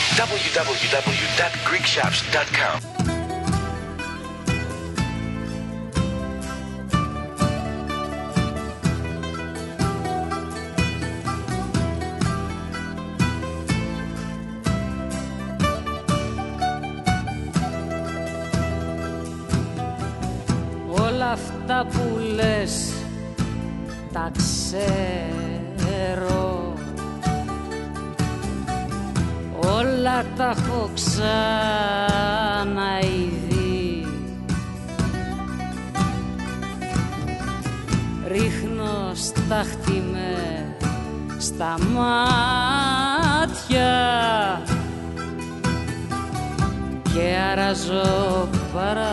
www.greekshops.com. Όλα αυτά που λες τα ξέρω, όλα τα έχω ξαναειδεί. Ρίχνω στάχτη με στα μάτια και αράζω παρά